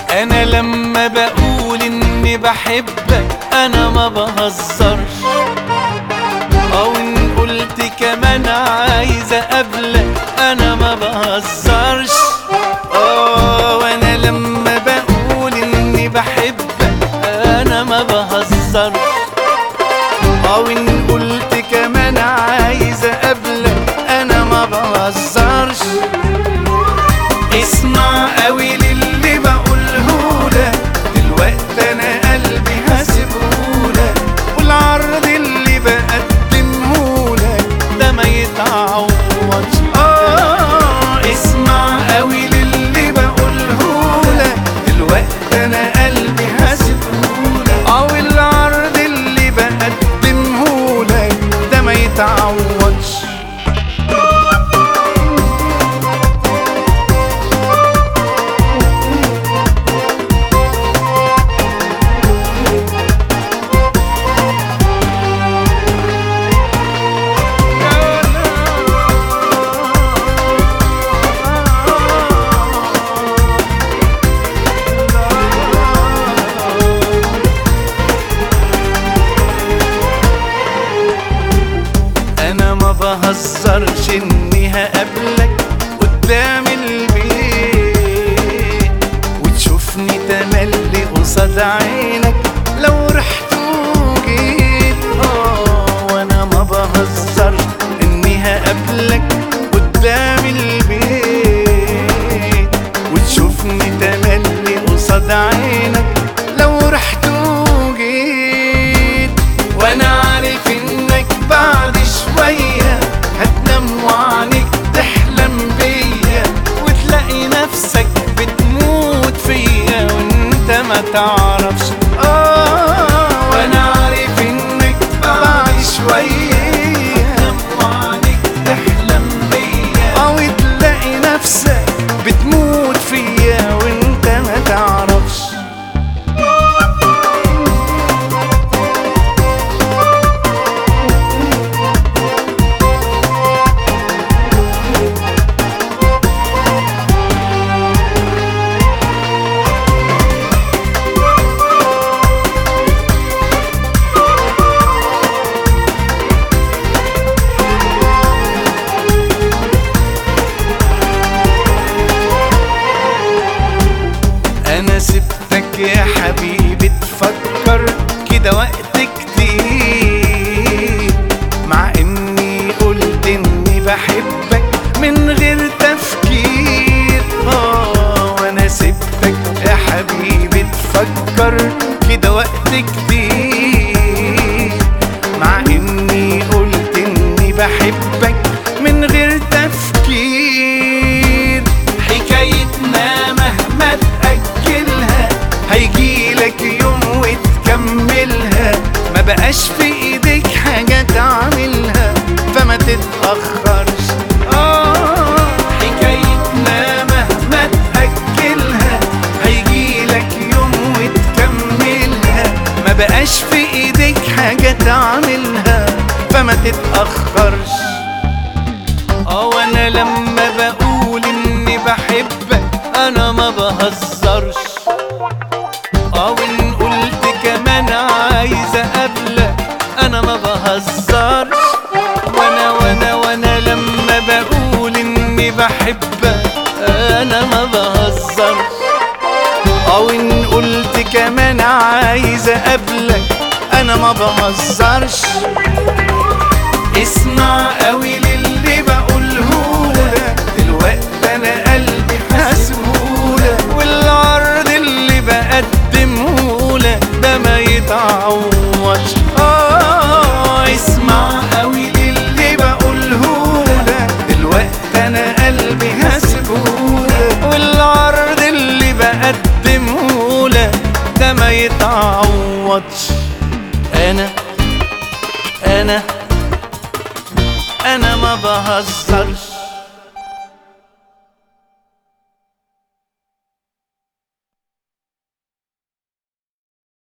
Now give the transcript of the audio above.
انا لما بقول اني بحبك انا ما بهزرش، او ان قلت كمان عايز اقابلك انا ما بهزرش. وانا لما بقول اني بحبك انا ما بهزرش، او ان قلت كمان عايز اقابلك انا ما بهزرش. اسمع قوي للي بقولهولك، دلوقتي انا قلبي هسيبهولك، والعرض اللي بقدمهولك ده ما يتعوضش. اسمع قوي للي بقولهولك، دلوقتي انا قلبي هسيبهولك، والعرض اللي بقدمهولك ده ما يتعوضش. ما بهزرش اني هقابلك قدام البيت وتشوفني تملي قصاد عينك لو رحت وجيت. وانا ما بهزرش اني هقابلك قدام البيت وتشوفني تملي قصاد عينك لو رحت وجيت. وانا عارف انك بعد شوية هتنام وعنك تحلم بيا وتلاقي نفسك بتموت فيا وانت ما تعرفش. وانا عارف انك بعد شوية هتنام وعنك تحلم بيا وتلاقي نفسك بتموت فيا وانت ما تعرفش. أنا سبتك يا حبيبي تفكر كده وقت كتير، مع إني قلت إني بحبك من غير تفكير. وأنا سبتك يا حبيبي تفكر كده وقت كتير، مع إني قلت إني بحبك من غير تفكير. حكايتنا مهما تأجلها هيجيلك يوم وتكملها، ما بقاش في ايديك حاجة تعملها فما تتأخرش. حكايتنا مهما تأجلها هيجيلك يوم وتكملها، ما بقاش في ايديك حاجة تعملها فما تتأخرش. وانا لما بقول اني بحبك انا ما بهزرش، وان قلت كمان عايز اقابلك انا ما بهزرش. وانا لما بقول اني بحبك انا ما بهزرش، وان قلت كمان عايز اقابلك انا ما بهزرش. اسمع قوي للي بقولهولك، دلوقتي انا قلبي هسيبهولك، والعرض اللي بقدمهولك ده ما يتعوضش. اسمع قوي للي بقولهولك، دلوقتي انا قلبي هسيبهولك، والعرض اللي بقدمهولك ده ما يتعوضش. انا ما بهزرش.